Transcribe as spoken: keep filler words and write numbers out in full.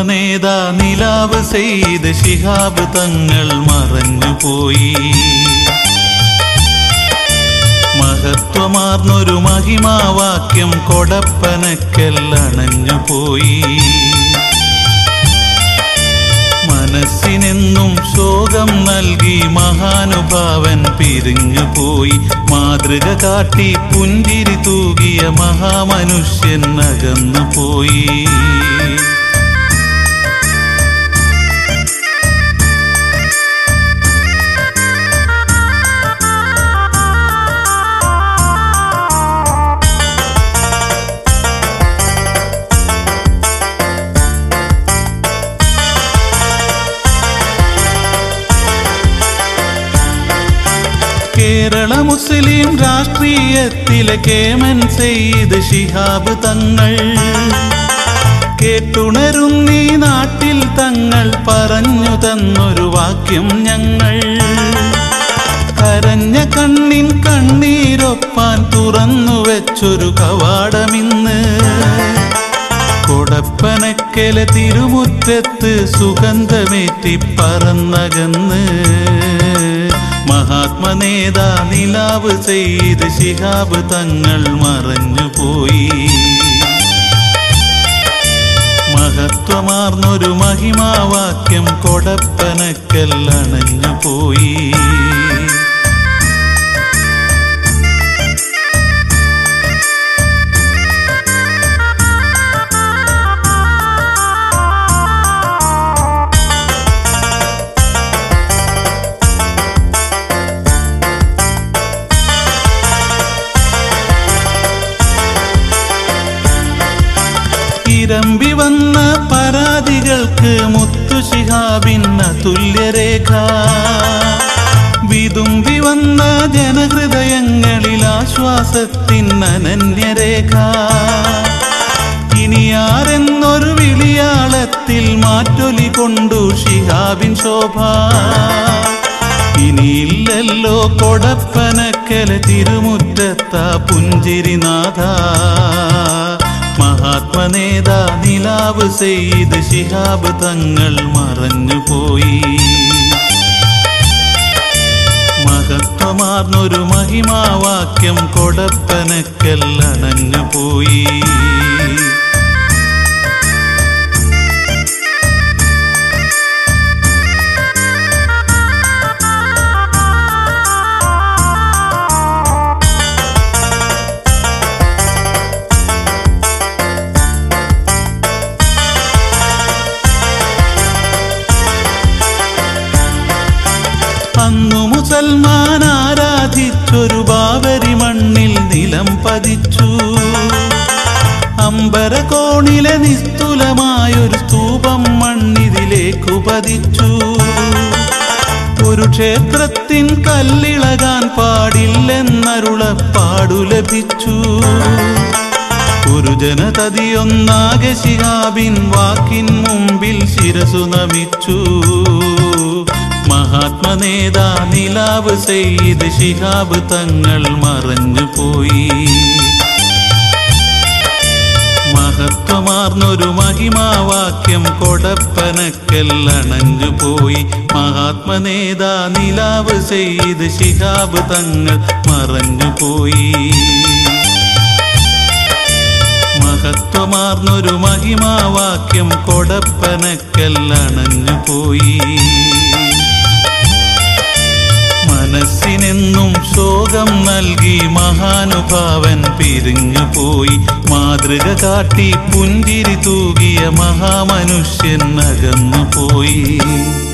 മഹാത്മനേതാ നിലാവ് സെയ്ത് ശിഹാബ് തങ്ങൾ മറഞ്ഞുപോയി. മഹത്വമാർന്നൊരു മഹിമാവാക്യം കൊടപ്പനക്കൽ അണഞ്ഞുപോയി. മനസ്സിനെന്നും ശോകം നൽകി മഹാനുഭാവൻ പിരിഞ്ഞുപോയി. മാതൃക കാട്ടി പുഞ്ചിരി തൂകിയ മഹാമനുഷ്യൻ അകന്നുപോയി. കേരള മുസ്ലിം രാഷ്ട്രീയത്തിലെ കേമൻ സെയ്ദ് ശിഹാബ് തങ്ങൾ കേട്ടുണരുന്നീ നാട്ടിൽ തങ്ങൾ പറഞ്ഞു തന്നൊരു വാക്യം ഞങ്ങൾ. കരഞ്ഞ കണ്ണിൻ കണ്ണീരൊപ്പാൻ തുറന്നു വെച്ചൊരു കവാടമിന്ന്. കൊടപ്പനക്കലെ തിരുമുറ്റത്ത് സുഗന്ധമേറ്റി പറന്നകന്ന്. മഹാത്മനേതാ നിലാവ് സെയ്ത് ശിഹാബ് തങ്ങൾ മറഞ്ഞുപോയി. മഹത്വമാർന്നൊരു മഹിമാവാക്യം കൊടപ്പനക്കൽ അണഞ്ഞുപോയി. ഇരമ്പി വന്ന പരാതികൾക്ക് മുത്തു ശിഹാബിൻ അതുല്യരേഖ. വിതുമ്പി വന്ന ജനഹൃദയങ്ങളിൽ ആശ്വാസത്തിൻ അനന്യരേഖ. ഇനിയാരെന്നൊരു വിളിയാളത്തിൽ മാറ്റൊലി കൊണ്ടു ശിഹാബിൻ ശോഭ. ഇനിയില്ലല്ലോ കൊടപ്പനക്കലെ തിരുമുറ്റത്ത പുഞ്ചിരിനാഥ. മഹാത്മനേതാ നിലാവ് സെയ്ത് ശിഹാബ് തങ്ങൾ മറഞ്ഞുപോയി. മഹത്വമാർന്നൊരു മഹിമാവാക്യം കൊടപ്പനക്കൽ അണഞ്ഞുപോയി. അന്നു മുസൽമാൻ ആരാധിച്ചൊരു ബാബരി മണ്ണിൽ നിലം പതിച്ചു. അമ്പരകോണിലെ നിസ്തുലമായൊരു സ്തൂപം മണ്ണിതിലേക്കു പതിച്ചു. ഒരു ക്ഷേത്രത്തിൻ കല്ലിളകാൻ പാടില്ലെന്നരുളപ്പാടു ലഭിച്ചു. ഒരു ജനതതിയൊന്നാകെ ശിഹാബിൻ വാക്കിൻ മുമ്പിൽ ശിരസു നമിച്ചു. മഹാത്മനേതാ നിലാവ് സെയ്ത് ശിഹാബ് തങ്ങൾ മറഞ്ഞുപോയി. മഹത്വമാർന്നൊരു മഹിമാവാക്യം കൊടപ്പനക്കൽ അണഞ്ഞുപോയി. മഹാത്മനേതാ നിലാവ് സെയ്ത് ശിഹാബ് തങ്ങൾ മറഞ്ഞുപോയി. മഹത്വമാർന്നൊരു മഹിമാവാക്യം കൊടപ്പനക്കൽ അണഞ്ഞുപോയി. മനസ്സിനെന്നും ശോകം നൽകി മഹാനുഭാവൻ പിരിഞ്ഞുപോയി. മാതൃക കാട്ടി പുഞ്ചിരി തൂകിയ മഹാമനുഷ്യൻ അകന്നുപോയി.